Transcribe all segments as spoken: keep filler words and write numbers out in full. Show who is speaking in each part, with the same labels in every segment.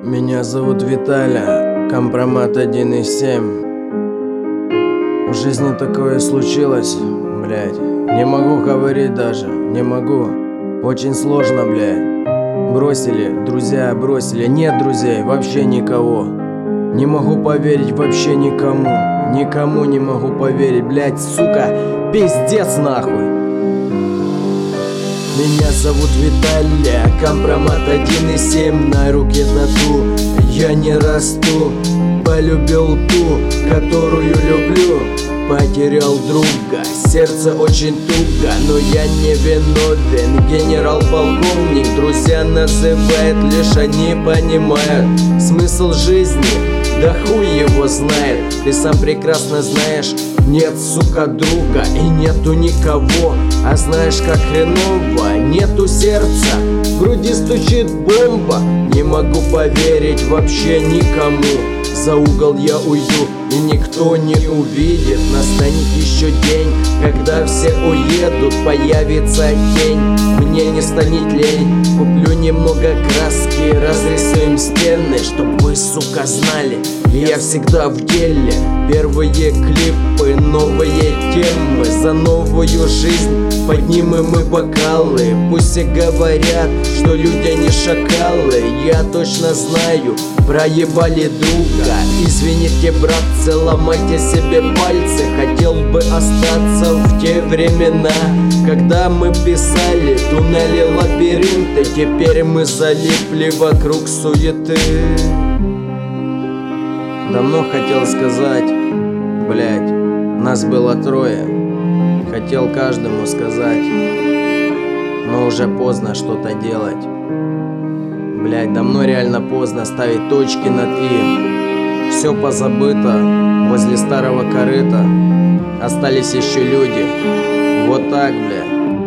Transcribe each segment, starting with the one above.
Speaker 1: Меня зовут Виталя, компромат один и семь. В жизни такое случилось, блядь. Не могу говорить даже, не могу. Очень сложно, блядь. Бросили, друзья бросили. Нет друзей, вообще никого. Не могу поверить вообще никому. Никому не могу поверить, блядь, сука. Пиздец нахуй. Меня зовут Виталя, компромат один и семь, на руке тату. Я не расту, полюбил ту, которую люблю. Потерял друга, сердце очень туго, но я не виновен. Генерал-полковник, друзья называют, лишь они понимают смысл жизни, да хуй его знает. Ты сам прекрасно знаешь, нет, сука, друга и нету никого. А знаешь, как хреново, нету сердца, в груди стучит бомба. Не могу поверить вообще никому. За угол я уйду, и никто не увидит. Настанет еще день, когда все уедут, появится тень. Мне не станет лень, куплю немного краски, разрисуем стены, чтоб вы, сука, знали, я всегда в деле. Первые клипы, новые темы, за новую жизнь поднимем мы бокалы. Пусть и говорят, что люди не шакалы, я точно знаю, проебали друга. Извините, братцы, ломайте себе пальцы. Хотел бы остаться в те времена, когда мы писали туннели, лабиринты. Теперь мы залипли вокруг суеты. Давно хотел сказать, блядь, нас было трое. Хотел каждому сказать, но уже поздно что-то делать. Блядь, давно реально поздно ставить точки над «и». Все позабыто возле старого корыта. Остались еще люди. Вот так, блядь.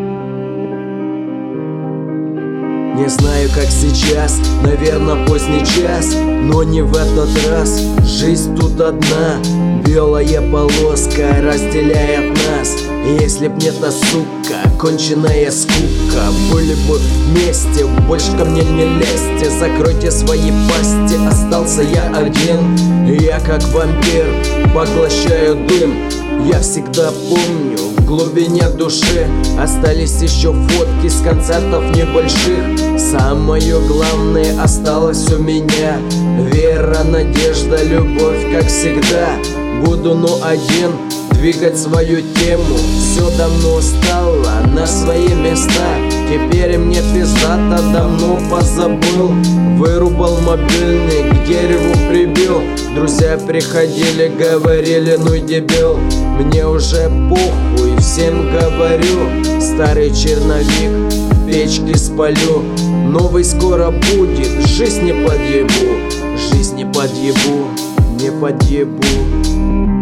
Speaker 1: Не знаю, как сейчас, наверное, поздний час, но не в этот раз. Жизнь тут одна, белая полоска разделяет нас. И если б не та сука, конченая скука, были бы вместе, больше ко мне не лезьте. Закройте свои пасти, остался я один. Я как вампир, поглощаю дым. Я всегда помню, в глубине души остались еще фотки с концертов небольших. Самое главное осталось у меня вера, надежда, любовь, как всегда. Буду, но один, двигать свою тему. Все давно стало на свои места. Теперь мне пиздато, давно позабыл. Вырубал мобильный, к дереву прибил. Друзья приходили, говорили, ну дебил. Мне уже похуй, всем говорю. Старый черновик в печке спалю. Новый скоро будет, жизнь не подъебу. Жизнь не подъебу, не подъебу.